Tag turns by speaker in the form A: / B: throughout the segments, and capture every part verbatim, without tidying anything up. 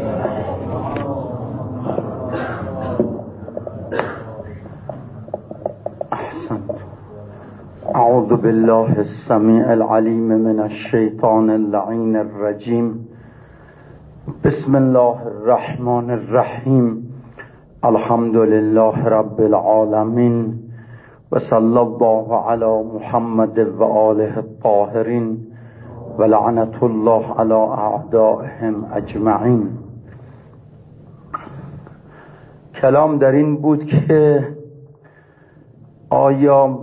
A: اعوذ بالله السمیع العلیم من الشیطان اللعین الرجیم. بسم الله الرحمن الرحیم. الحمد لله رب العالمین و صلی الله علی محمد و آله الطاهرین و لعنت الله علی اعدائهم اجمعین. کلام در این بود که آیا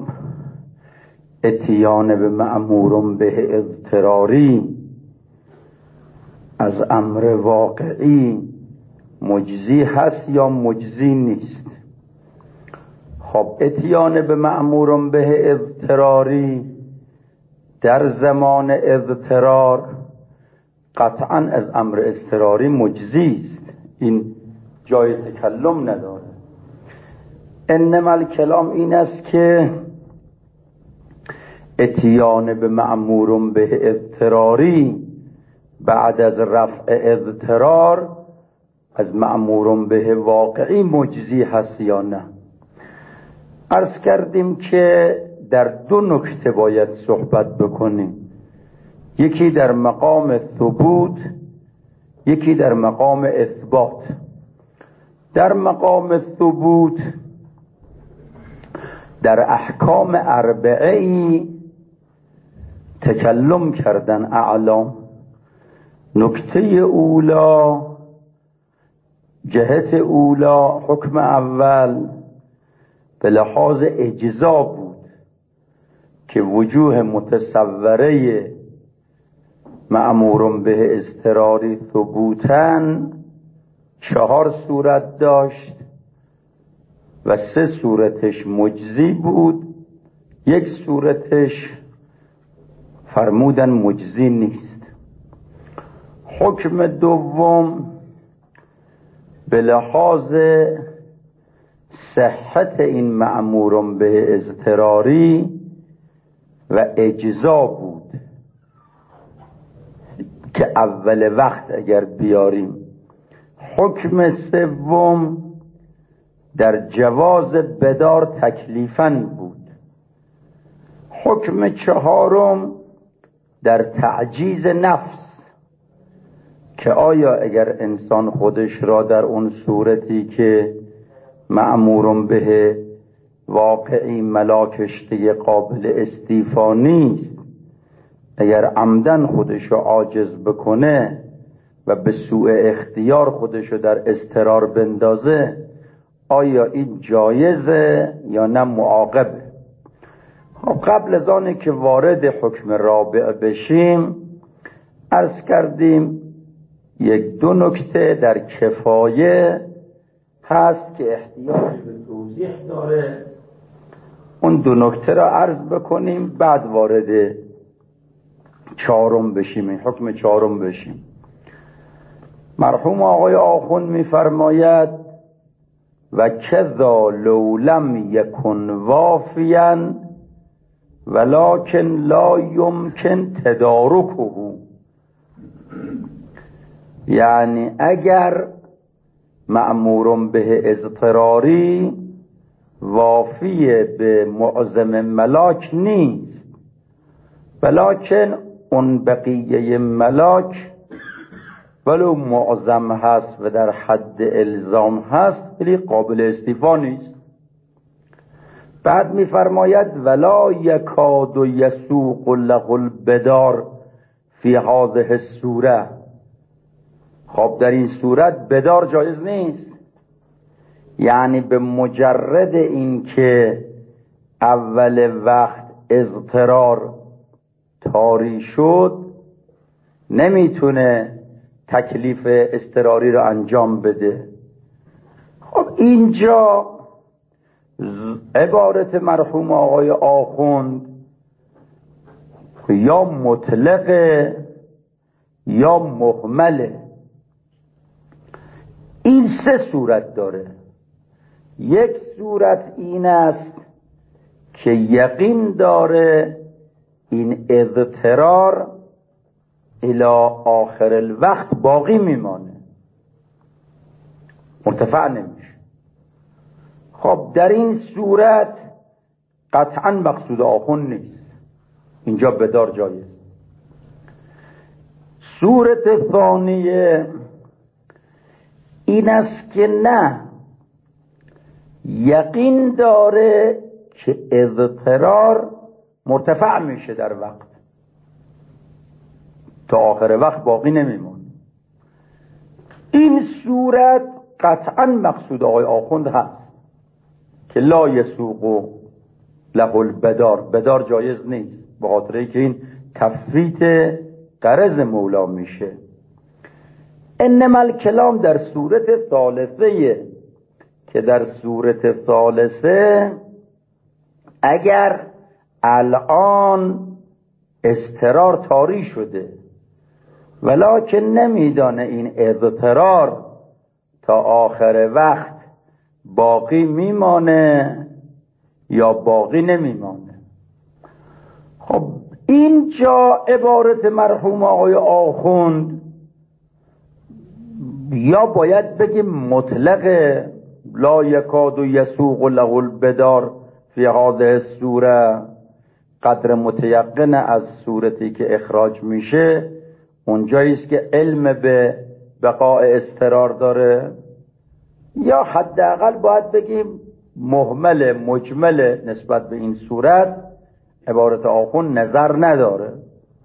A: اتیان به مأمور به اضطراری از امر واقعی مجزی هست یا مجزی نیست؟ خب اتیان به مأمور به اضطراری در زمان اضطرار قطعا از امر اضطراری مجزی است، این جای تکلم نداره. انما الکلام این است که اتیان به مأمور به اضطراری بعد از رفع اضطرار از مأمور به واقعی مجزی هست یا نه؟ عرض کردیم که در دو نکته باید صحبت بکنیم، یکی در مقام ثبوت، یکی در مقام اثبات. در مقام ثبوت در احکام اربعه‌ای تکلم کردن اعلام. نکته اولا، جهت اولا، حکم اول به لحاظ اجزا بود که وجوه متصوره مأمور به اضطراری ثبوتاً چهار صورت داشت و سه صورتش مجزی بود، یک صورتش فرمودن مجزی نیست. حکم دوم به لحاظ صحت این مأمور به اضطراری و اجزا بود که اول وقت اگر بیاریم. حکم سوم در جواز بدار تکلیفاً بود. حکم چهارم در تعجیز نفس که آیا اگر انسان خودش را در اون صورتی که مأمور به واقعی ملاکشته قابل استیفا نیست، اگر عمدن خودش را عاجز بکنه و به سوء اختیار خودش را در اضطرار بندازه، آیا این جایزه یا نه معاقبه؟ خب قبل از آنه که وارد حکم رابع بشیم عرض کردیم یک دو نکته در کفایه هست که احتیاج به توضیح داره، اون دو نکته را عرض بکنیم بعد وارد چهارم بشیم، حکم چهارم بشیم. مرحوم آقای آخوند می‌فرماید و کذا لو لم یکن وافیا ولکن لا یمکن تدارکه، یعنی اگر مأمور به اضطراری وافی به معظم ملاک نیست، ولکن اون بقیه ملاک ولو معظم هست و در حد الزام هست ولی قابل استیفا نیست. بعد می‌فرماید ولا یکاد یسوق له البدار فی هذه الصوره، خب در این صورت بدار جایز نیست، یعنی به مجرد این که اول وقت اضطرار طاری شد نمیتونه تکلیف اضطراری رو انجام بده. خب اینجا عبارت مرحوم آقای آخوند یا مطلقه یا مهمله. این سه صورت داره. یک صورت این است که یقین داره این اضطرار الی آخر الوقت باقی میمانه، مرتفع نمیشه. خب در این صورت قطعا مقصود آخوند نیست، اینجا بدار جایز. صورت ثانیه این است که نه، یقین داره که اضطرار مرتفع میشه در وقت، تا آخر وقت باقی نمیمونه. این صورت قطعا مقصود آقای آخوند هست که لا یسوق له البدار، بدار جایز نیست، به خاطر اینکه این تفویت غرض مولا میشه. انما الکلام در صورت ثالثه، که در صورت ثالثه اگر الان اضطرار طاری شده ولکن نمیدانه این اضطرار تا آخر وقت باقی میمانه یا باقی نمیمانه. خب اینجا عبارت مرحوم آقای آخوند یا باید بگیم مطلق لا یکاد یسوق له البدار فی هذه السوره، قدر متیقن از صورتی که اخراج میشه اونجایی است که علم به بقاء اضطرار داره، یا حداقل باید بگیم محمل مجمل نسبت به این صورت عبارت آخوند نظر نداره.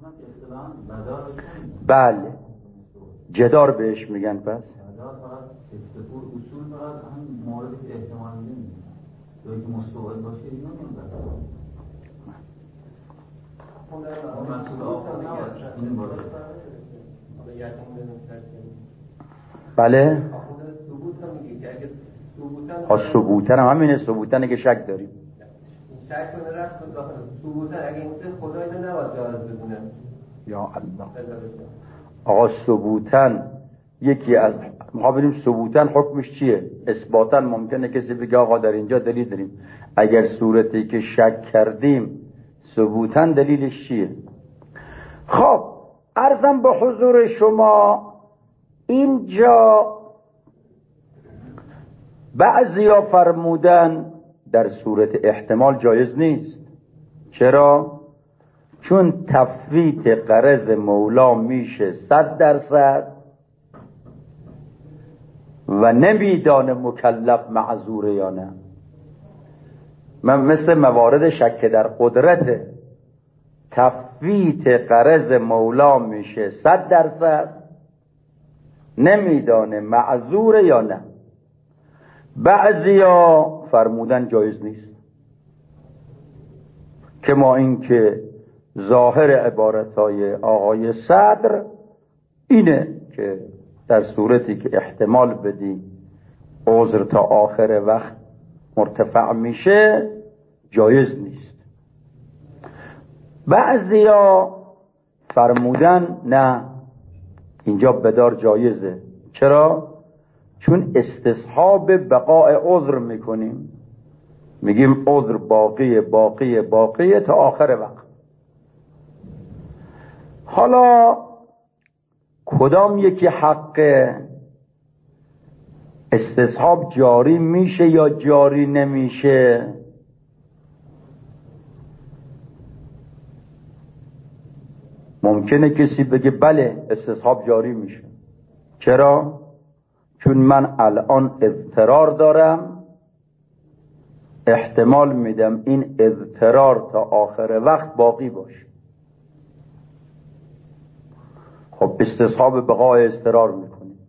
A: بله جدار بهش میگن. پس بله ثبوتن هم همینه، ثبوتنه که شک داریم.
B: شک کنه رفت ثبوتن اگه این خدا اینو نباید جواز بدونه.
A: یا الله آقا ثبوتن یکی از ما بریم ثبوتن حکمش چیه؟ اثباتن ممکنه کسی بگه آقا در اینجا دلیل داریم، اگر صورتی که شک کردیم ثبوتن دلیلش چیه؟ خب عرضم به حضور شما اینجا بعضیا فرمودن در صورت احتمال جایز نیست. چرا؟ چون تفویت غرض مولا میشه صد درصد و نمیدانه مکلف معذوره یا نه. من مثل موارد شک در قدرت، تفویت غرض مولا میشه صد درصد نمیدانه معذوره یا نه. بعضیا فرمودن جایز نیست، که ما این که ظاهر عبارتهای آقای صدر اینه که در صورتی که احتمال بدی عذر تا آخر وقت مرتفع میشه جایز نیست. بعضیا فرمودن نه اینجا بدار جایزه. چرا؟ چون استصحاب بقاء عذر میکنیم، میگیم عذر باقی باقی باقی تا آخر وقت. حالا کدام یکی حق استصحاب جاری میشه یا جاری نمیشه؟ ممکنه کسی بگه بله استصحاب جاری میشه. چرا؟ چون من الان اضطرار دارم، احتمال میدم این اضطرار تا آخر وقت باقی باشه. خب استصحاب بقای اضطرار میکنیم.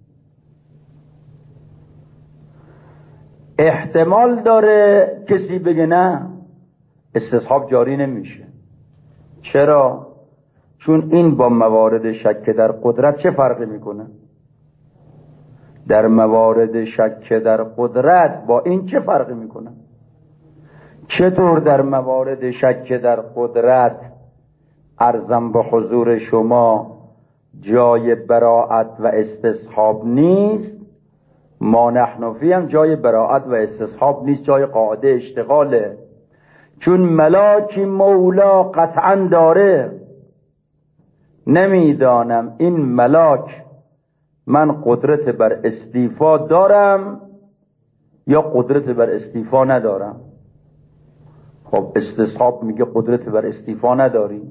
A: احتمال داره کسی بگه نه استصحاب جاری نمیشه. چرا؟ چون این با موارد شک در قدرت چه فرقی میکنه؟ در موارد شک در قدرت با این چه فرقی میکنه؟ چطور در موارد شک در قدرت عرضم به حضور شما جای براعت و استصحاب نیست، ما نحنفی هم جای براعت و استصحاب نیست، جای قاعده اشتغاله. چون ملاکی مولا قطعا داره، نمیدانم این ملاک من قدرت بر استیفا دارم یا قدرت بر استیفا ندارم. خب استصحاب میگه قدرت بر استیفا نداری،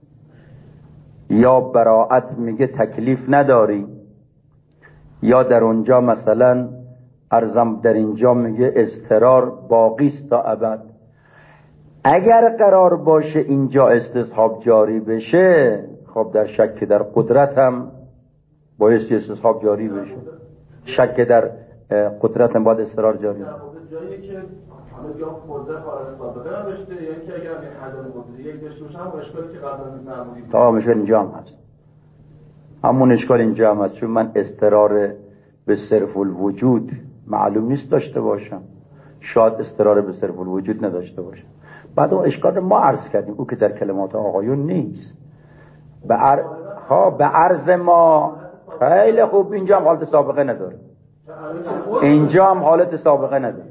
A: یا براءت میگه تکلیف نداری، یا در اونجا مثلا ارزم در اینجا میگه اضطرار باقی است تا ابد. اگر قرار باشه اینجا استصحاب جاری بشه، خب در شک در قدرت هم بایستی استصحاب جاری بشه. شک در قدرت هم باید اضطرار جاری بشه.
C: جایی که حالا یا قدرت قرار سابقه نداشته یا اینکه اگر این عدم قدرت یک داشته باشه هم اشکالی که قبلا می‌فرمودید
A: تمام اشکال اینجا هم هست. همون اشکال اینجا هم هست، چون من اضطرار به صرف الوجود معلوم نیست داشته باشم، شاید اضطرار به صرف الوجود نداشته باشم. بعد اون اشکال ما عرض کردیم، او که در کلمات آقایون نیست. به عر... ها به عرض ما خیلی خوب، اینجا هم حالت سابقه نداره، اینجا هم حالت سابقه نداره.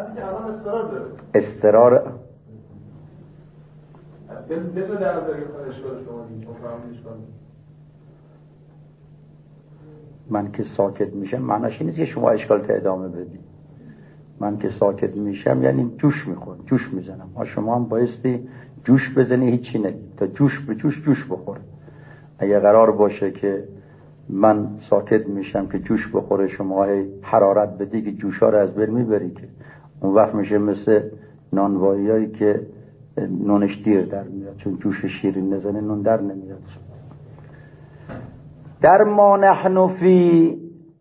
A: استرار من که ساکت میشم معناش این نیست که شما اشکال تا ادامه بدید. من که ساکت میشم یعنی جوش میخورم، جوش میزنم. ما شما هم بایستی جوش بزنی، هیچی نگید تا جوش به جوش جوش بخوره. اگه قرار باشه که من ساکت میشم که جوش بخوره، شما حرارت بدی که جوشا رو از بین میبری، که اون وقت میشه مثل نانواییایی که نونش دیر در میاد، چون جوش شیرین نزنه نون در نمیاد. در ما نحن فی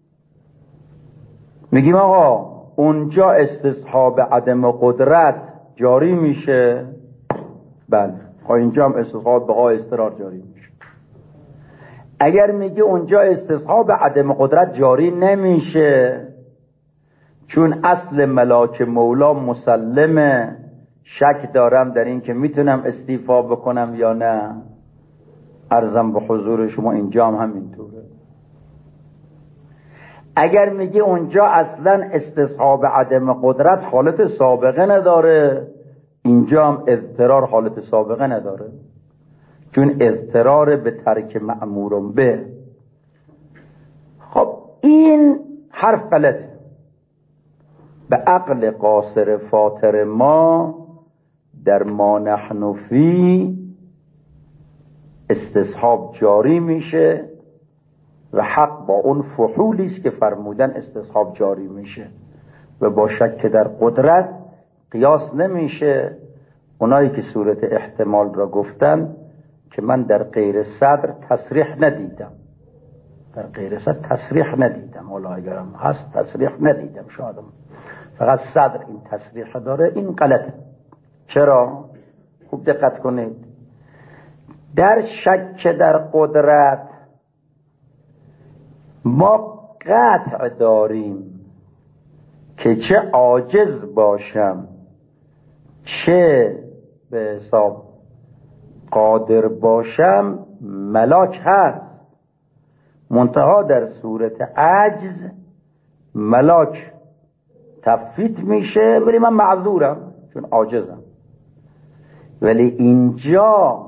A: میگیم آقا اونجا استصحاب عدم قدرت جاری میشه، بله، اینجا هم استصحاب بقا اضطرار جاری میشه. اگر میگه اونجا استصحاب عدم قدرت جاری نمیشه، چون اصل ملاک مولا مسلمه، شک دارم در این که میتونم استیفا بکنم یا نه. عرضم به حضور شما اینجا هم همینطوره. اگر میگه اونجا اصلا استصحاب عدم قدرت حالت سابقه نداره، اینجا هم اضطرار حالت سابقه نداره، چون اضطرار به ترک مأمور به. خب این حرف غلطه. به عقل قاصر فاطر ما در ما نحن فی استصحاب جاری میشه و حق با اون فحولی است که فرمودن استصحاب جاری میشه و با شک در قدرت قیاس نمیشه. اونایی که صورت احتمال را گفتن که من در غیر صدر تصریح ندیدم، در غیر صدر تصریح ندیدم، حالا اگرم هست تصریح ندیدم، شادم فقط صدر این تصریح داره، این غلطه. چرا؟ خوب دقت کنید. در شک در قدرت ما قطع داریم که چه عاجز باشم چه به حساب قادر باشم ملاک هست. منتها در صورت عجز ملاک تفیت میشه، ولی من معذورم چون عاجزم. ولی اینجا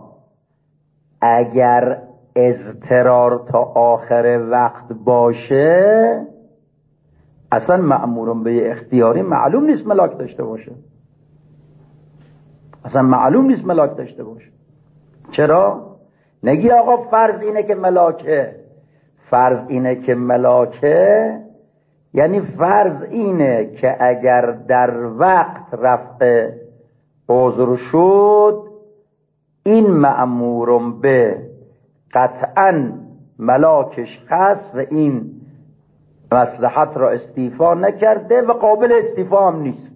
A: اگر اضطرار تا آخر وقت باشه، اصلا مأمورم به اختیاری معلوم نیست ملاک داشته باشه، اصلا معلوم نیست ملاک داشته باشه. چرا؟ نگی آقا فرض اینه که ملاکه، فرض اینه که ملاکه یعنی فرض اینه که اگر در وقت رفع عذر شد، این مأمورم به قطعا ملاکش هست و این مصلحت را استیفا نکرده و قابل استیفا هم نیست.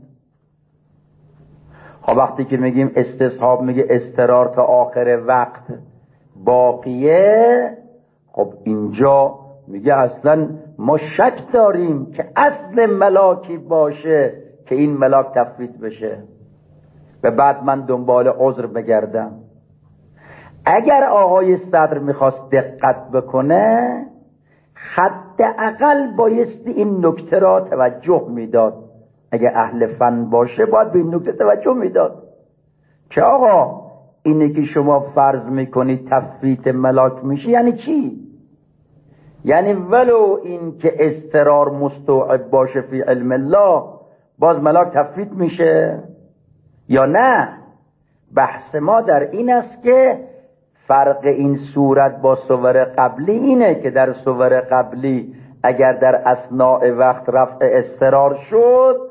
A: خب وقتی که میگیم استصحاب میگه اضطرار تا آخر وقت باقیه، خب اینجا میگه اصلا ما شک داریم که اصل ملاکی باشه که این ملاک تفویت بشه و بعد من دنبال عذر بگردم. اگر آقای صدر میخواست دقت بکنه، حداقل بایستی این نکته را توجه میداد. اگر اهل فن باشه باید به این نکته توجه میداد که آقا اینه که شما فرض میکنید تفویت ملاک میشه یعنی چی؟ یعنی ولو این که اضطرار مستوعب باشه فی علم الله باز ملاک تفویت میشه یا نه؟ بحث ما در این است که فرق این صورت با صور قبلی اینه که در صور قبلی اگر در اثناء وقت رفع اضطرار شد،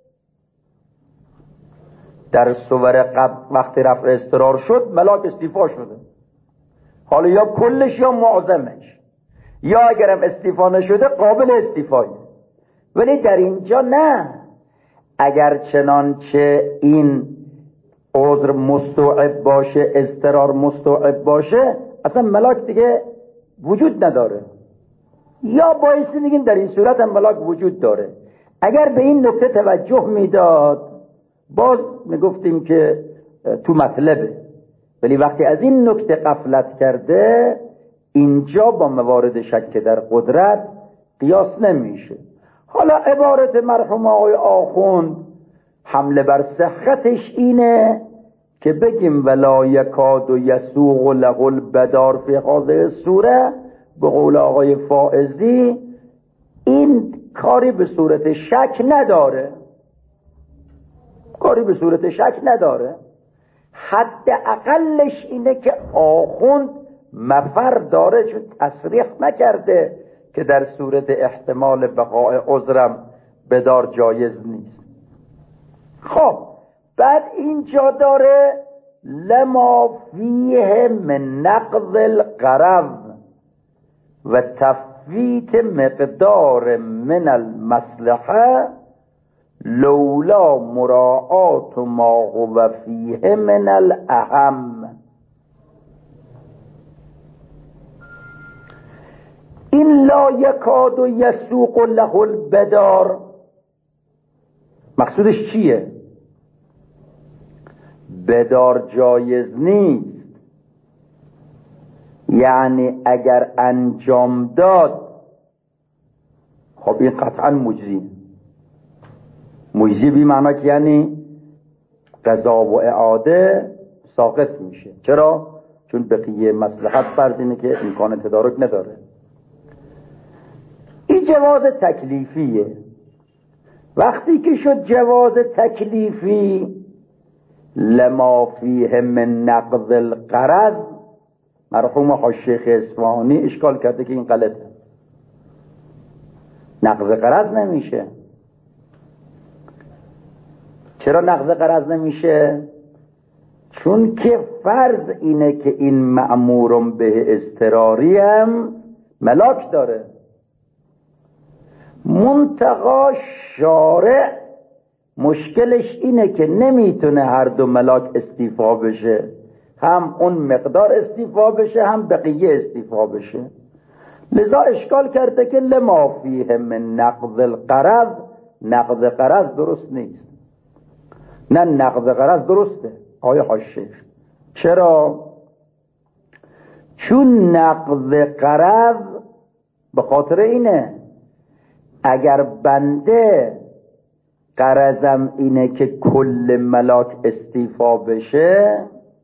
A: در صور قبل وقتی رفع اضطرار شد ملاک استیفا شده، حالا یا کلش یا معظمش، یا اگرم استیفا نشده قابل استیفایی. ولی در اینجا نه، اگر چنانچه این عذر مستوعب باشه، اضطرار مستوعب باشه، اصلا ملاک دیگه وجود نداره. یا بایستی میگیم در این صورت هم ملاک وجود داره. اگر به این نکته توجه میداد باز میگفتیم که تو مطلبه، ولی وقتی از این نکته غفلت کرده اینجا با موارد شک در قدرت قیاس نمیشه. حالا عبارت مرحوم آقای آخوند حمله بر صحتش اینه که بگیم ولا یکاد و یسوق له البدار فی هذه سوره، به قول آقای فائزی این کاری به صورت شک نداره، کاری به صورت شک نداره. حد اقلش اینه که آخوند مفر داره، چون تصریح نکرده که در صورت احتمال بقاء عذرم بدار جایز نیست. خب بعد اینجا داره لما فیه من نقض الغرض و تفویت مقدار من المصلحه لولا مراعات ما هو فیه من الاهم. این لا یکاد و یسوق له البدار مقصودش چیه؟ بدار جایز نیست، یعنی اگر انجام داد خب این قطعا مجزی، مجزی بی معنی که یعنی قضا و اعاده ساقط میشه. چرا؟ چون بقیه مصلحت فرض اینه که امکان تدارک نداره. این جواز تکلیفیه. وقتی که شد جواز تکلیفی لما فیه من نقض الغرض، مرحوم حاشیه اصفهانی اشکال کرده که این غلطه، نقض غرض نمیشه. چرا نقض غرض نمیشه؟ چون که فرض اینه که این مأمورم به اضطراری هم ملاک داره، منتقا شارع مشکلش اینه که نمیتونه هر دو ملاک استیفا بشه، هم اون مقدار استیفا بشه هم بقیه استیفا بشه. لذا اشکال کرده که لما فیه من نقض الغرض، نقض غرض درست نیست. نه نقض غرض درسته آیا حاشیه. چرا؟ چون نقض غرض به خاطر اینه اگر بنده غرضم اینه که کل ملاک استیفا بشه،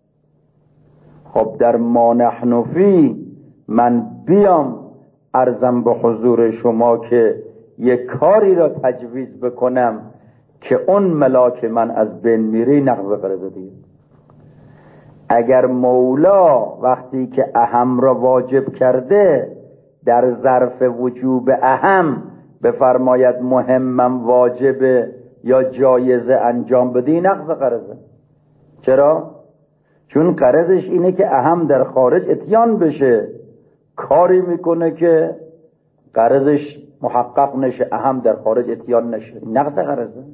A: خب در ما نحن فی من بیام عرضم به حضور شما که یک کاری را تجویز بکنم که اون ملاک من از بین میره، نقض غرض دیگه. اگر مولا وقتی که اهم را واجب کرده در ظرف وجوب اهم بفرماید مهمم واجبه یا جایزه انجام بدی، نقض غرضه. چرا؟ چون غرضش اینه که اهم در خارج اتیان بشه، کاری میکنه که غرضش محقق نشه، اهم در خارج اتیان نشه، نقض غرضه.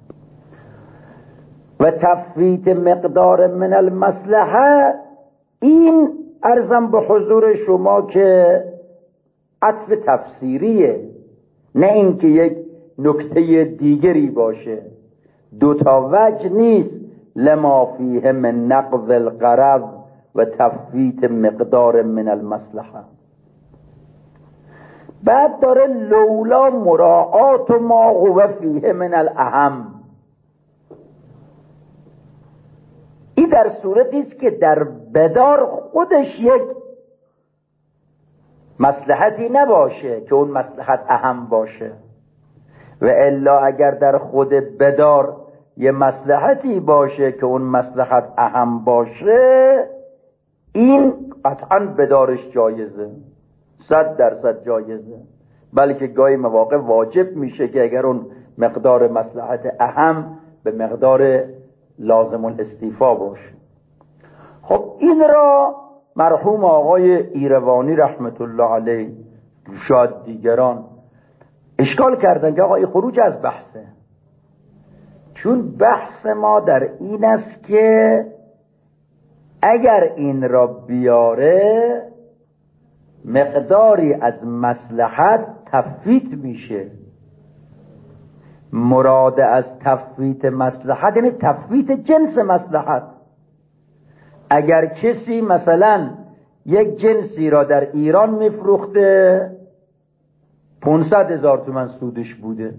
A: و تفویت مقدار من المصلحه، این عرضم به حضور شما که عطف تفسیریه، نه اینکه یک نکته دیگری باشه. دو تا وجه نیست، لما فیه من نقض الغرض و تفویت مقدار من المصلحه. بعد داره لولا مراعات ما هو فیه من الاهم. این در صورتی است که در بدار خودش یک مصلحتی نباشه که اون مصلحت اهم باشه، و الا اگر در خود بدار یه مصلحتی باشه که اون مصلحت اهم باشه، این قطعاً بدارش جایزه، صد درصد جایزه، بلکه گاهی مواقع واجب میشه که اگر اون مقدار مصلحت اهم به مقدار لازم الاستیفا باشه. خب این را مرحوم آقای ایروانی رحمت الله علیه، شاید دیگران، اشکال کردن که آقای خروج از بحثه، چون بحث ما در این است که اگر این را بیاره مقداری از مصلحت تفویت میشه. مراد از تفویت مصلحت یعنی تفویت جنس مصلحت. اگر کسی مثلا یک جنسی را در ایران میفروخته، پانصد هزار تومان سودش بوده،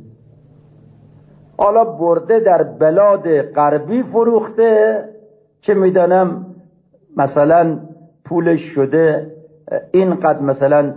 A: حالا برده در بلاد غربی فروخته، چه میدانم مثلا پولش شده اینقدر، مثلا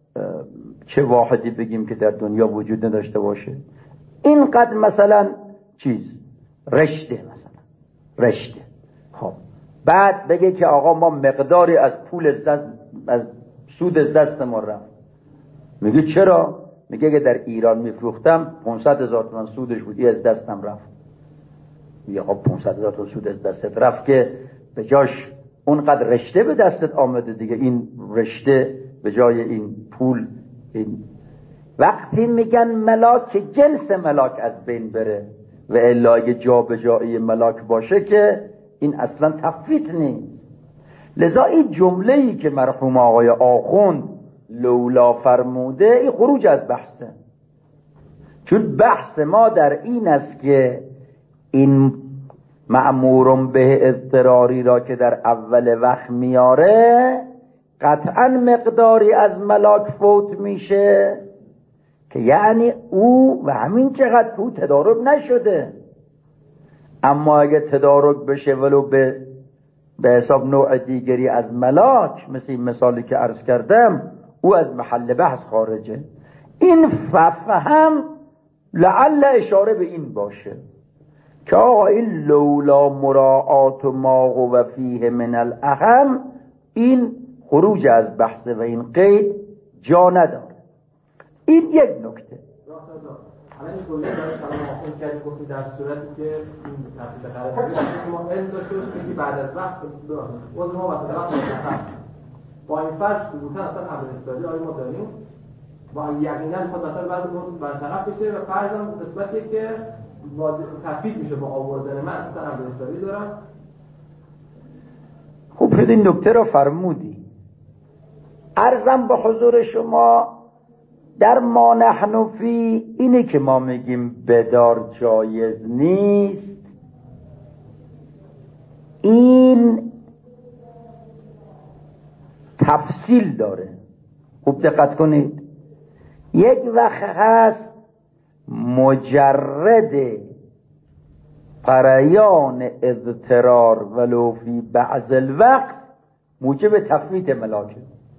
A: چه واحدی بگیم که در دنیا وجود نداشته باشه، اینقدر مثلا چیز رشته، مثلا رشته. خب بعد بگه که آقا ما مقداری از پول از دست، از سود از دست ما رفت. میگه چرا؟ میگه که در ایران میفروختم پانصد هزار تومان سودش بودی، از دستم رفت. میگه آقا پانصد هزار تومان سود از دستت رفت که به جاش اونقدر رشته به دستت آمده دیگه، این رشته به جای این پول. این وقتی میگن ملاک، جنس ملاک از بین بره، و الا اگه جا به جایی ملاک باشه که این اصلا تفویت نیست. لذا این جمله‌ای که مرحوم آقای آخوند لولا فرموده، این خروج از بحثه، چون بحث ما در این است که این مأمور به اضطراری را که در اول وقت میاره، قطعا مقداری از ملاک فوت میشه که یعنی او و همین چقدر تو تدارک نشده. اما اگه تدارک بشه ولو به به حساب نوع دیگری از ملاک، مثل این مثالی که عرض کردم، او از محل بحث خارجه. این فهم لعل اشاره به این باشه که آقا این لولا مراعات ما و فیه من الاهم، این خروج از بحث و این قید جا نداره. این یک نکته.
C: الان این گویی داره شما آخوند کردیم، گفتیم در صورتی که این تفصیل قرار داریم ما علم داشته باشیم که بعد از وقت وضع ما وقت وقت مستقر با این فرض ثبوتا اصلا حمل استادی آیا ما داریم با یقینا خود مثلا بعد اون برطرف بشه و فرضم قسمتی که تفیض میشه با آوردن من اصلا حمل استادی دارم.
A: خوب شد این نکته را فرمودی. عرضم به حضور شما در ما نحن فی اینه که ما میگیم بدار جایز نیست، این تفصیل داره. خوب دقت کنید. یک وقت هست مجرد قریان اضطرار ولو فی بعض الوقت موجب تفویت ملاکه.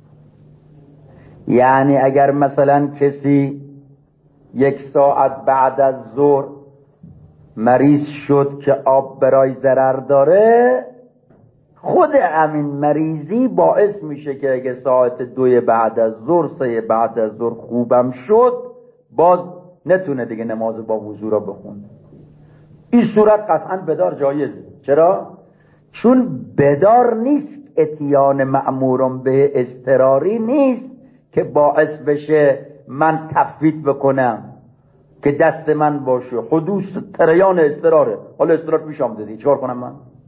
A: یعنی اگر مثلا کسی یک ساعت بعد از ظهر مریض شد که آب برای ضرر داره، خود همین مریضی باعث میشه که اگه ساعت دوی بعد از ظهر، سه بعد از ظهر خوبم شد، باز نتونه دیگه نماز با وضو را بخونه. این صورت قطعا بدار جایزه. چرا؟ چون بدار نیست، اتیان مأمورم به اضطراری نیست که باعث بشه من تفویت بکنم که دست من باشه. حدوث تریان اضطراره، حالا اضطرار پیش آمده دیگه چیکار کنم من؟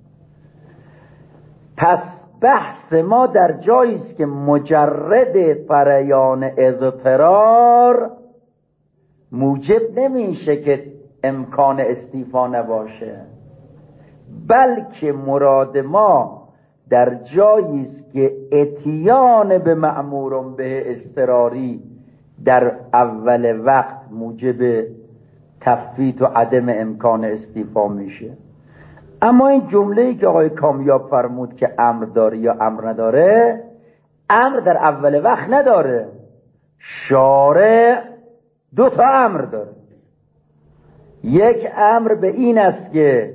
A: پس بحث ما در جایی است که مجرد تریان اضطرار موجب نمیشه که امکان استیفا نباشه، بلکه مراد ما در جایی است که اتیان به مأمورم به اضطراری در اول وقت موجب تفویت و عدم امکان استیفا میشه. اما این جمله‌ای که آقای کامیاب فرمود که امر داره یا امر نداره، امر در اول وقت نداره. شارع دو تا امر داره. یک امر به این است که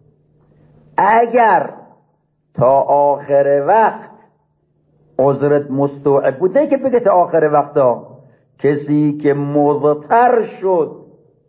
A: اگر تا آخر وقت عذرت مستوعب بود، نه که بگه تا آخر وقتا، کسی که مضطر شد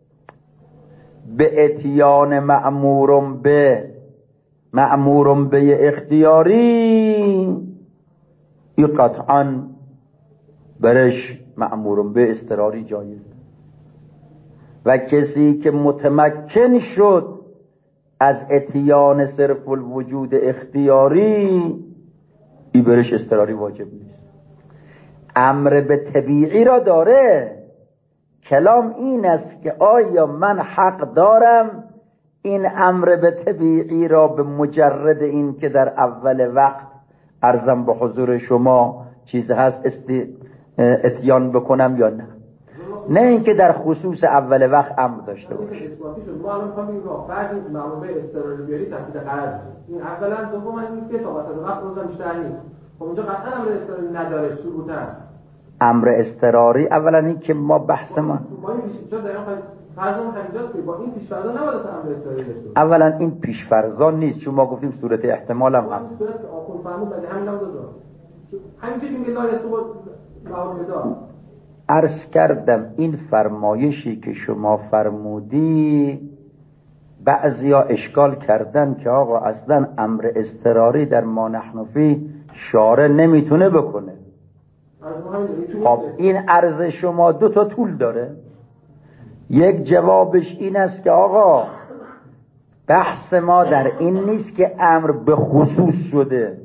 A: به اتیان مأمورم به مأمورم به اختیاری، این قطعا برش مأمورم به اضطراری جایز، و کسی که متمکن شد از اتیان صرف الوجود اختیاری، این برش اضطراری واجب نیست. امر به طبیعی را داره. کلام این است که آیا من حق دارم این امر به طبیعی را به مجرد این که در اول وقت عرضم به حضور شما چیز هست اتیان بکنم یا نه؟ نه اینکه در خصوص اول وقت امر داشته باشه.
C: ما الان می‌خوایم راه بعد این معامله اضطراری بیاری تفسیر قرض. این اولا دوم این که تا وسط وقت اونجا بیشتر نیست. خب اونجا قطعا امر اضطراری نداره، ثبوتا.
A: امر اضطراری اولا این که ما بحث ما
C: با این پیش‌فرض داریم فرضمون همینجاست که با این پیش‌فرض نباید تا امر اضطراری داشته.
A: اولا این پیش‌فرضا نیست، چون ما گفتیم صورت احتمال هم هست.
C: صورت که آخون فرمود بعد همین هم داد. همین چیزی که لایه تو معامله دار.
A: عرض کردم این فرمایشی که شما فرمودی بعضیا اشکال کردن که آقا اصلا امر اضطراری در ما نحن فی شارع نمیتونه بکنه. خب این عرض شما دو تا طول داره. یک جوابش این است که آقا بحث ما در این نیست که امر به خصوص شده،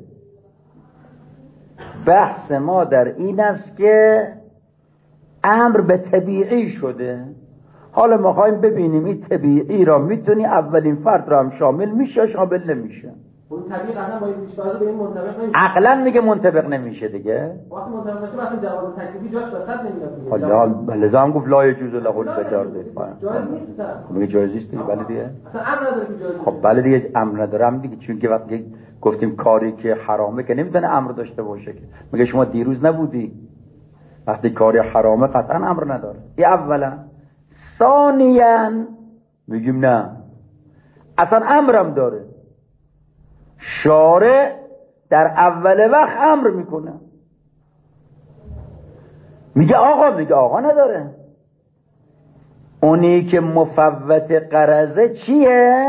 A: بحث ما در این است که امر به طبیعی شده. حالا ما خواهیم ببینیم این طبیعی را میتونی اولین فرد را هم شامل میشه شامل نمیشه.
C: اون طبیعی قطعا با این پیش‌فرض به این منطبق نمیشه.
A: عقلاً میگه منطبق نمیشه دیگه.
C: وقتی منطبق نشه مثلا جواز تکلیفی جاش وسط نمیاد دیگه.
A: حالا لذا هم گفت لا یجوز له البجارده.
C: جایز نیست.
A: میگه جایز نیست دیگه. بله دیگه.
C: اصلا امر نداره که جایز.
A: خب بله دیگه امر ندارم دیگه، چون که وقتی گفتیم کاری که حرامه که نمیتونه امر داشته باشه که. میگه شما دیروز نبودی. وقتی کاری حرامه قطعا امر نداره. این اولا. ثانیاً میگیم نه اصلا امرم داره. شارع در اول وقت امر میکنه، میگه آقا، میگه آقا نداره. اونی که مفوت قرضه چیه؟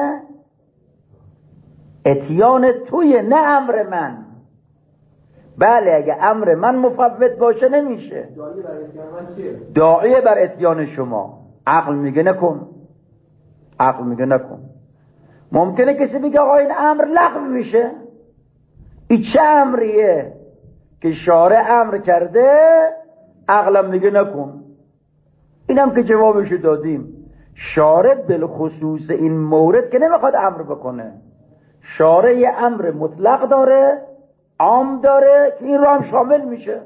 A: اتیان توی، نه امر من. بله اگه امر من مفوت باشه نمیشه. داعیه بر اتیان شما. عقل میگه نکن، عقل میگه نکن. ممکنه کسی بگه آقا این امر لغو میشه. این چه امریه که شارع امر کرده عقلم میگه نکن؟ اینم که جوابشو دادیم. شارع بالخصوص این مورد که نمیخواد امر بکنه. شارع یه امر مطلق داره، عام داره که این رو هم شامل میشه.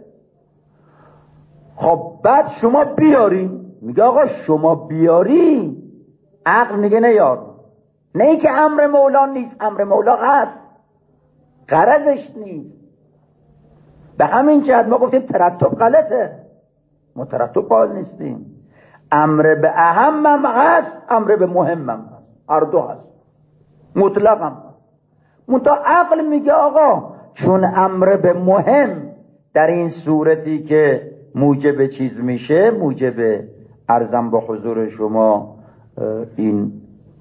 A: خب بعد شما بیاری، میگه آقا شما بیاری، عقل میگه نیار. نه ای که امر مولا نیست، امر مولا هست، غرضش نیست. به همین جهت ما گفتیم ترتب غلطه، ما ترتب قائل نیستیم. امر به اهم هم هست، امر به مهم هم هست، هر دو هست، مطلق هم هست. منتها عقل میگه آقا چون امر به مهم در این صورتی که موجب چیز میشه، موجب عرضم به حضور شما این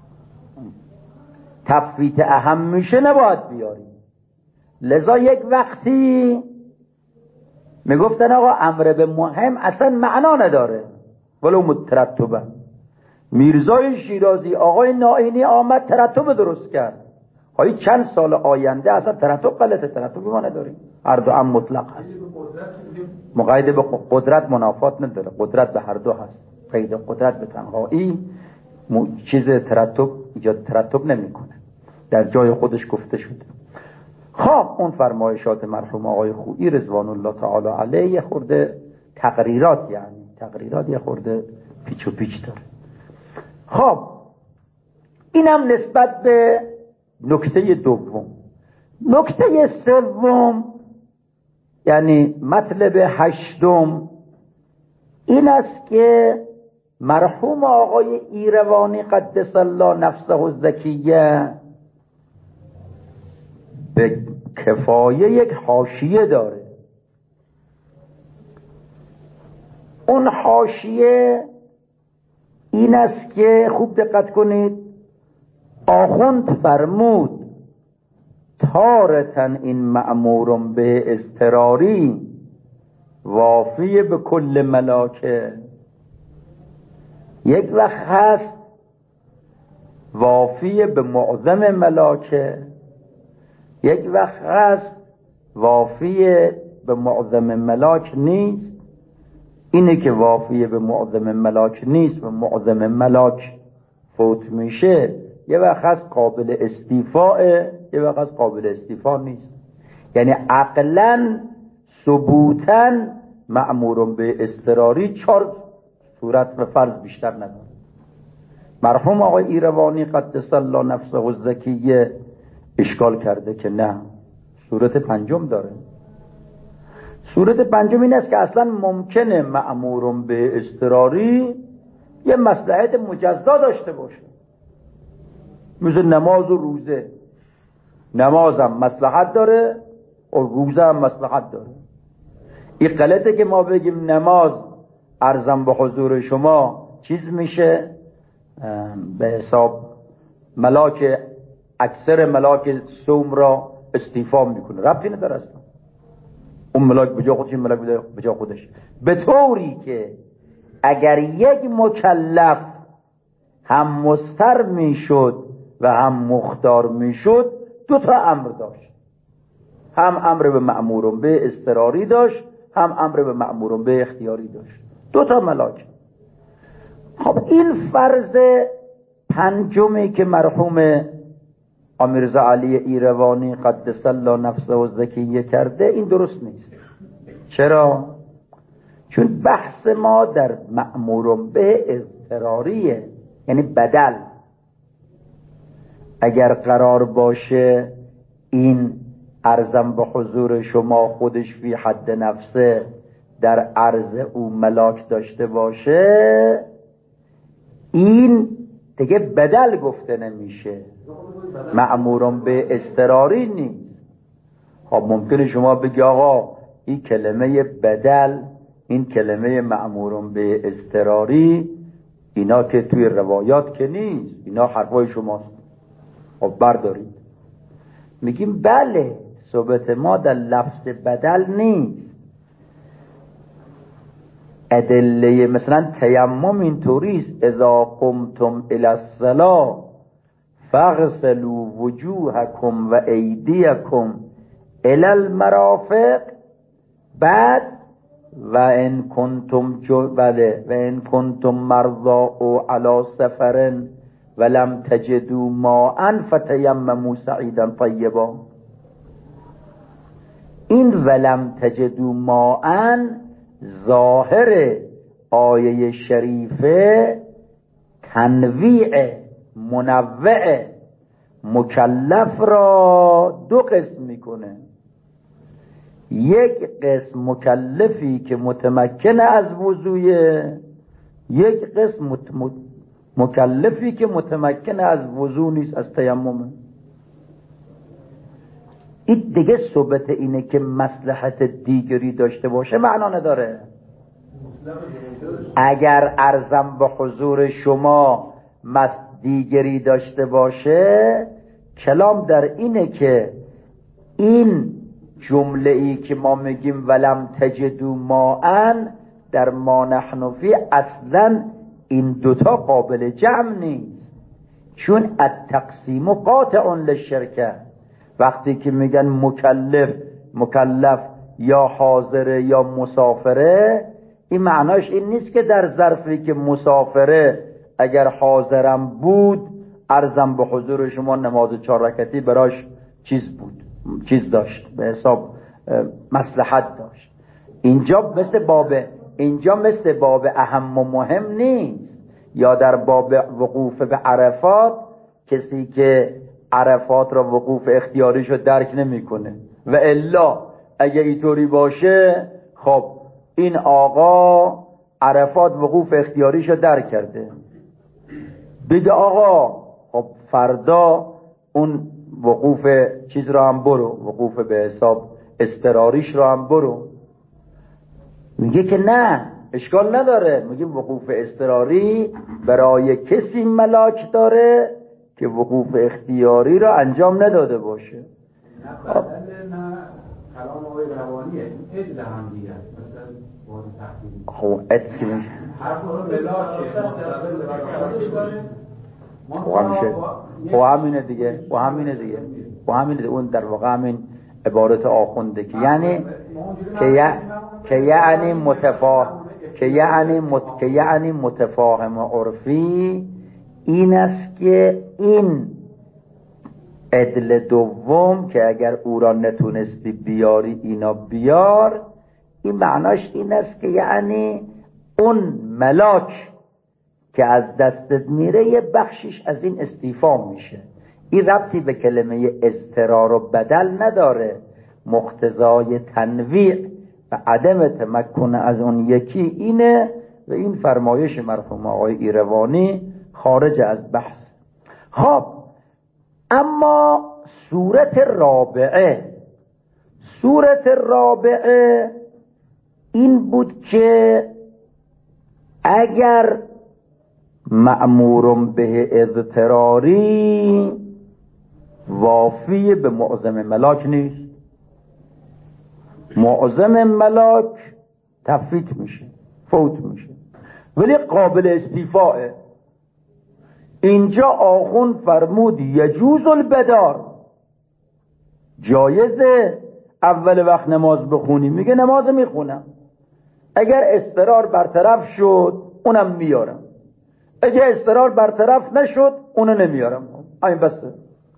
A: تفویت اهم میشه، نباید بیاری. لذا یک وقتی میگفتن آقا امر به مهم اصلا معنا نداره ولو مترتبه. میرزای شیرازی آقای نائینی آمد ترتب درست کرد. های چند سال آینده اصلا ترتب غلطه، ترتب ما نداریم، هر دو هم مطلق هست. مقاید به قدرت منافات نداره، قدرت به هر دو هست. قید قدرت به تنهایی چیز ترتب ایجاد ترتب نمیکنه، در جای خودش گفته شده. خب اون فرمایشات مرحوم آقای خویی رضوان الله تعالی علیه خورده تقریرات، یعنی تقریرات یه خورده پیچ و پیچ داره. خب اینم نسبت به نکته دوم. نکته سوم یعنی مطلب هشتم این است که مرحوم آقای ایروانی قدس الله نفسه الزکیه به کفایه یک حاشیه داره. اون حاشیه این است که خوب دقت کنید، آخوند فرمود تارتن این مأمورم به اضطراری وافی به کل ملاکه. یک وقت هست وافی به معظم ملاکه، یک وقت هست وافی به معظم ملاک نیست. اینه که وافی به معظم ملاک نیست و معظم ملاک فوت میشه، یه وقت هست قابل استیفاء، یه وقت هست قابل استیفاء نیست. یعنی عقلاً ثبوتاً مأمورم به اضطراری چهار صورت و فرض بیشتر نداره. مرحوم آقای ایروانی قدس الله نفسه الزکیه اشکال کرده که نه، صورت پنجم داره. صورت پنجم این است که اصلا ممکنه مأمورم به اضطراری یه مصلحت مجزا داشته باشه، مثل نماز و روزه. نماز هم مصلحت داره و روزه هم مصلحت داره. این غلطه که ما بگیم نماز عرضم به حضور شما چیز میشه به حساب ملاک، اکثر ملاک صوم را استیفا میکنه، ربطی نداره اصلا. اون ملاک به جا خودش، این ملاک به جا خودش، به طوری که اگر یک مکلف هم مضطر میشد و هم مختار میشد دو تا امر داشت، هم امر به مأمورم به اضطراری داشت، هم امر به مأمورم به اختیاری داشت، دو تا ملاک. خب این فرض پنجمی که مرحوم امیرزا علی ایروانی قدس الله نفسه الزکیه کرده این درست نیست. چرا؟ چون بحث ما در مأمورم به اضطراریه، یعنی بدل. اگر قرار باشه این عرضم به حضور شما خودش فی حد نفسه در عرض او ملاک داشته باشه، این دیگه بدل گفته نمیشه، مأمورم به اضطراری نیست. خب ممکنه شما بگی آقا این کلمه بدل، این کلمه مأمورم به اضطراری، اینا که توی روایات که نیست، اینا حرفای شماست، خب بردارید. میگیم بله، ثبت ما در لفظ بدل نیست. ادله مثلا تیمم اینطوریست، اذا قمتم الی الصلاة فاغسلوا وجوهکم و ایدیکم الی المرافق، بعد و ان کنتم جو بله و ان کنتم مرضا او علی سفر ولم تجدوا ماء فتیمموا صعیدا طیبا. این ولم تجدوا ماء ظاهر آیه شریفه تنویع منوع مکلف را دو قسم میکنه. یک قسم مکلفی که متمکن از وضویه، یک قسم مکلفی که متمکن از وضو نیست، از تیممه. این دیگه ثبت اینه که مصلحت دیگری داشته باشه معنا نداره. اگر عرضم به حضور شما مس دیگری داشته باشه، کلام در اینه که این جمله ای که ما میگیم ولم تجدوا ماء در ما نحن فی، اصلا این دوتا قابل جمع نیست، چون التقسیم قاطع للشرکه. وقتی که میگن مکلف مکلف یا حاضره یا مسافره، این معناش این نیست که در ظرفی که مسافره اگر حاضرم بود عرضم به حضور شما نماز چهار رکعتی براش چیز بود، چیز داشت، به حساب مصلحت داشت. اینجا مثل باب اینجا مثل باب اهم و مهم نیست. یا در باب وقوف به عرفات، کسی که عرفات را وقوف اختیاریشو درک نمیکنه و الا اگه اینطوری باشه خب این آقا عرفات وقوف اختیاریشو در کرده، بگه آقا خب فردا اون وقوف چیز رو هم برو، وقوف به حساب اضطراریش رو هم برو. میگه که نه اشکال نداره، میگه وقوف اضطراری برای کسی ملاک داره که وقوف اختیاری رو انجام نداده باشه.
C: نه بدل نه کلام آقای روانیه، این ادل هم دیگه مثلا باز تحصیلی
A: خب ادل که میشه
C: حرف رو ملاکه
A: خب همیشه خب همینه دیگه خب همینه دیگه خب همینه دیگه. اون در واقع همین عبارت آخونده که یعنی که یعنی متفاهم که یعنی مت... که یعنی متفاهم عرفی این است که این عدل دوم که اگر او را نتونستی بیاری اینا بیار، این معناش این است که یعنی اون ملاک که از دستت میره یه بخشش از این استیفا میشه. این ربطی به کلمه اضطرار و بدل نداره، مقتضای تنویع و عدم تمکن از اون یکی اینه و این فرمایش مرحوم آقای ایروانی خارج از بحث. خب اما صورت رابعه صورت رابعه این بود که اگر مأمور به اضطراری وافی به معظم ملاک نیست، معظم ملاک تفویت میشه، فوت میشه، ولی قابل استیفائه. اینجا آخوند فرمود یجوز البدار، جایزه اول وقت نماز بخونی، میگه نماز میخونم، اگر اضطرار برطرف شد اونم میارم، اگر اضطرار برطرف نشد اونو نمیارم، این بسه.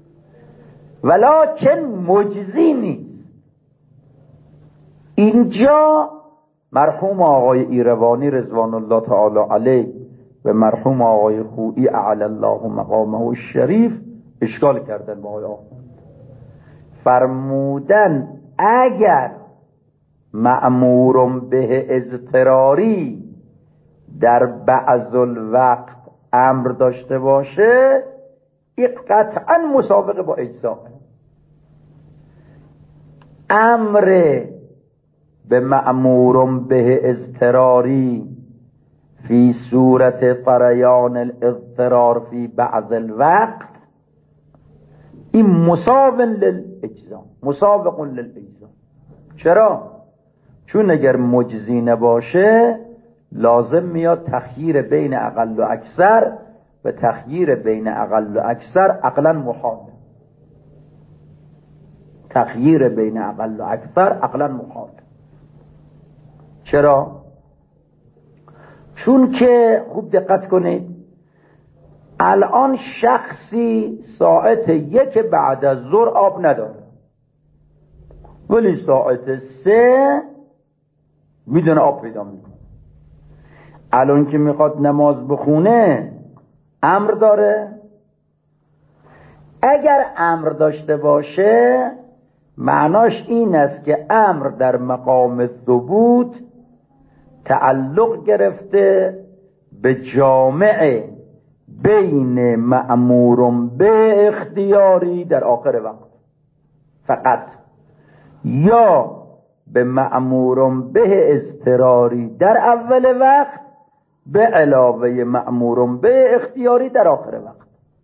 A: ولکن مجزی نیست. اینجا مرحوم آقای ایروانی رضوان الله تعالی علیه و مرحوم آقای خویی اعلی الله مقامه الشریف اشکال کردن با آقای آخوند، فرمودن اگر مأمور به اضطراری در بعض الوقت امر داشته باشه این قطعا مسابقه با اجزاء. امر به مأمور به اضطراری فی صورت طریان الاضطرار فی بعض الوقت این مساو للاجزاء، مسابق للاجزاء. چرا؟ چون اگر مجزی نباشه لازم میاد تخییر بین اقل و اکثر و تخییر بین اقل و اکثر عقلا محاله. تخییر بین اقل و اکثر عقلا محاله. چرا؟ چون که خوب دقت کنید الان شخصی ساعت یک بعد از ظهر آب نداره ولی ساعت سه میدونه آب پیدا میکنه. الان که میخواد نماز بخونه امر داره؟ اگر امر داشته باشه معناش این است که امر در مقام ثبوت تعلق گرفته به جامع بین مأمور به اختیاری در آخر وقت فقط، یا به مأمور به اضطراری در اول وقت به علاوه مأمور به اختیاری در آخر وقت.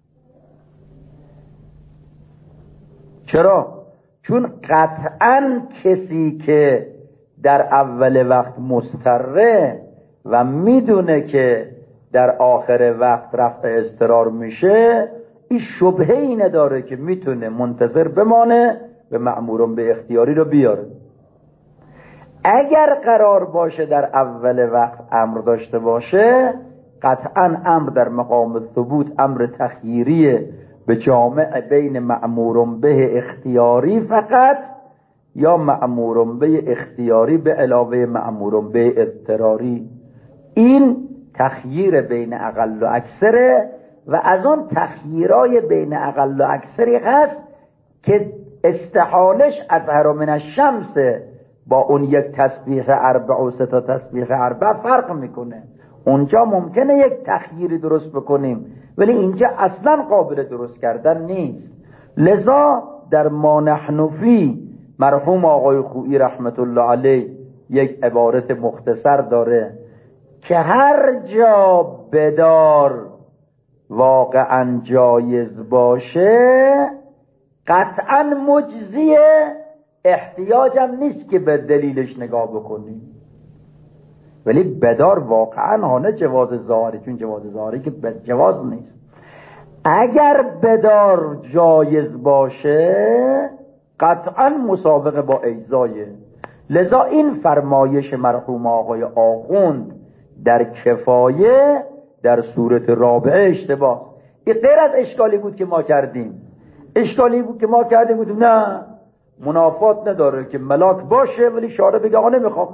A: چرا؟ چون قطعا کسی که در اول وقت مضطره و میدونه که در آخر وقت رفع اضطرار میشه این شبهه‌ای نداره که میتونه منتظر بمانه و مأمور به اختیاری رو بیاره. اگر قرار باشه در اول وقت امر داشته باشه قطعا امر در مقام ثبوت امر تخییریه به جامع بین مأمور به اختیاری فقط یا مأمور به اختیاری به علاوه مأمور به اضطراری. این تخییر بین اقل و اکثره و از آن تخییرای بین اقل و اکثری هست که استحالش اظهر من الشمس با اون یک تسبیح اربع و سه تا تسبیح اربع فرق میکنه. اونجا ممکنه یک تخییری درست بکنیم ولی اینجا اصلا قابل درست کردن نیست. لذا در ما نحن فی مرحوم آقای خویی رحمت الله علیه یک عبارت مختصر داره که هر جا بدار واقعا جایز باشه قطعا مجزیه، احتیاجم نیست که به دلیلش نگاه بکنیم. ولی بدار واقعا هانه جواز ظاهری، چون جواز ظاهری که جواز نیست. اگر بدار جایز باشه قطعا مسابقه با اجزایه. لذا این فرمایش مرحوم آقای آخوند در کفایه در صورت رابعه اشتباه. این غیر از اشکالی بود که ما کردیم. اشکالی بود که ما کردیم بودیم نه منافات نداره که ملاک باشه ولی شارع بگه آقا نمیخوام.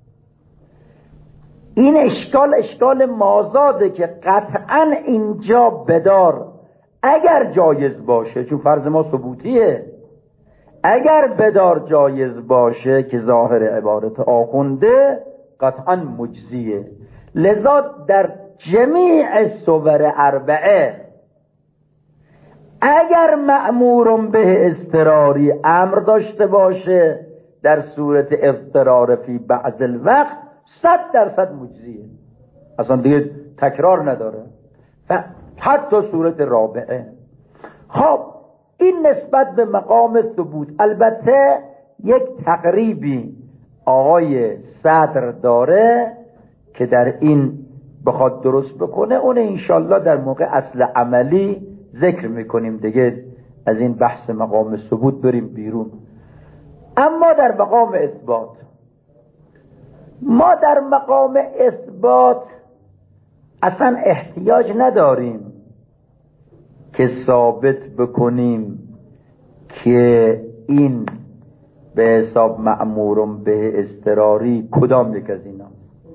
A: این اشکال اشکال مازاده که قطعا اینجا بدار اگر جایز باشه، چون فرض ما ثبوتیه، اگر بدار جایز باشه که ظاهر عبارت آخونده قطعا مجزیه. لذا در جمیع صور اربعه اگر مأمور به اضطراری امر داشته باشه در صورت اضطرار فی بعض الوقت صد درصد مجزیه، اصلا دیگه تکرار نداره. حتی صورت رابعه. خب این نسبت به مقام ثبوت. البته یک تقریبی آقای صدر داره که در این بخواد درست بکنه، اون انشالله در موقع اصل عملی ذکر میکنیم دیگه، از این بحث مقام ثبوت بریم بیرون. اما در مقام اثبات، ما در مقام اثبات اصلا احتیاج نداریم که ثابت بکنیم که این به حساب مأمور به اضطراری کدام یک از اینا.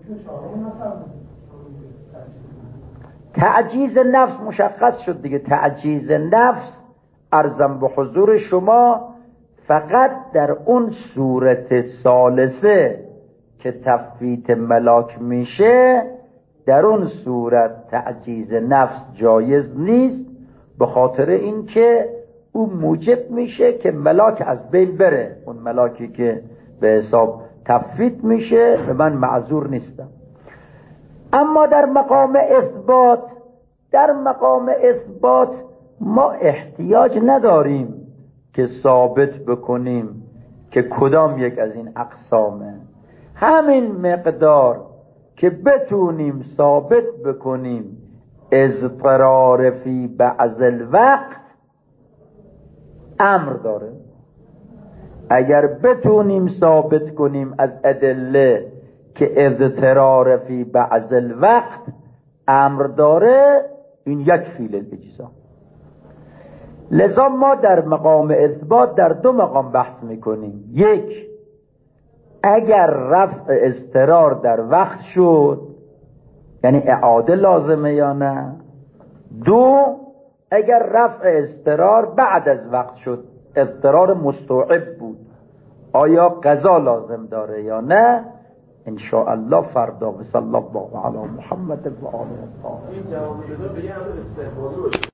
A: تعجیز نفس مشخص شد دیگه. تعجیز نفس عرضم به حضور شما فقط در اون صورت ثالثه که تفویت ملاک میشه، در اون صورت تعجیز نفس جایز نیست، به خاطر اینکه او موجب میشه که ملاک از بین بره. اون ملاکی که به حساب تفویت میشه و من معذور نیستم. اما در مقام اثبات، در مقام اثبات ما احتیاج نداریم که ثابت بکنیم که کدام یک از این اقسامه. همین مقدار که بتونیم ثابت بکنیم اضطرار فی بعض الوقت امر داره. اگر بتونیم ثابت کنیم از ادله که اضطرار فی بعض الوقت امر داره، این یک فیل الاجزا. لذا ما در مقام اثبات در دو مقام بحث میکنیم. یک، اگر رفع اضطرار در وقت شد یعنی اعاده لازمه یا نه. دو، اگر رفع اضطرار بعد از وقت شد، اضطرار مستوعب بود، آیا قضا لازم داره یا نه. ان شاء الله فردا. و صلی الله علی محمد و آله الطاهرین.